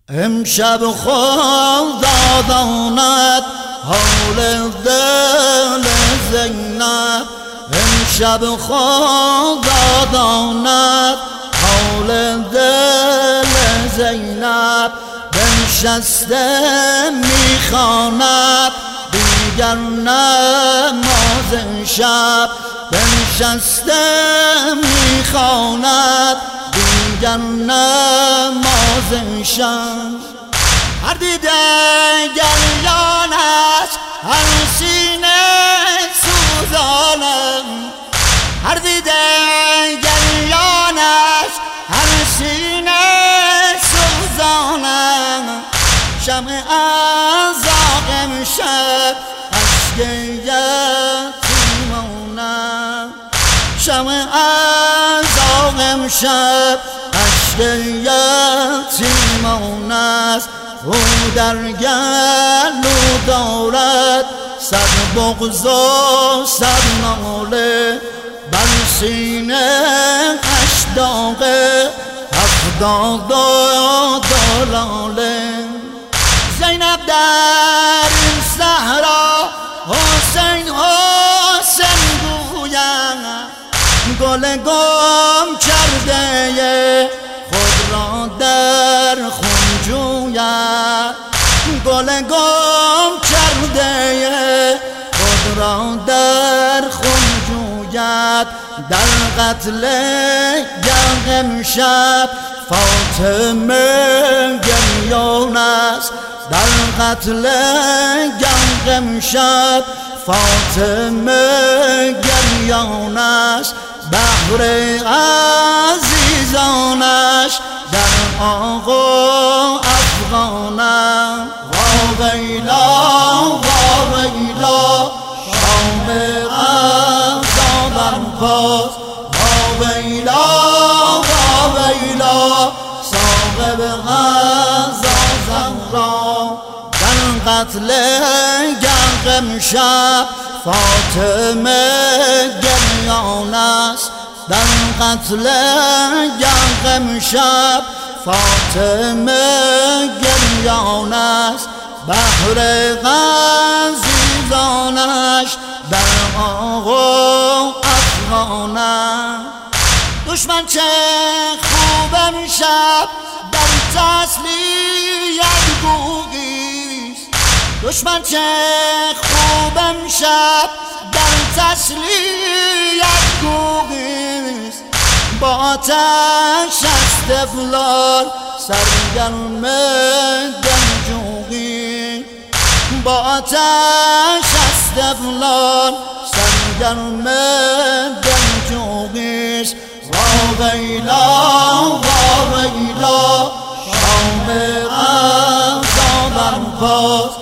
امشب خدا داند حال دل زینب، امشب خدا داند حال دل زینب. بنشسته میخواند دیگر نماز شب، بنشسته میخواند دیگر نماز شب. هر دیده گریانش هر سینه سوزانم، هر دیده گریانش هر سینه سوزانم. شمع ازاق امشب اشک یتیمانم، شمع ازاق امشب اشک یتیمان است. او در گلو دارد صد بغض و صد ناله، بر سینه اش داغ 70 لاله. زینب در این صحرا حسین حسین گوید، گل گم کرده خود را در خون جوید، گل گم کرده خود را در خون جوید. در قتل امشب فاطمه گریان است، در قتل امشب فاطمه گریان است. بهر عزیزانش در آغ و افغانم. واویلا واویلا شام افزا برپاس، واویلا واویلا صاحب غزا زهرا. در قتل امشب فاطمه گریان است، در قتل امشب فاطمه گریان است. بهر عزیزانش در آغ و افغانم. دشمن چه خوب امشب در تسلیت گوییست، دشمن چه خوب امشب در تسلیت گوییست. با آتش استقلال سرگرم جنگجویی، با آتش استقلال سرگرم جنگجویی. واویلا واویلا شام افزا برپاس،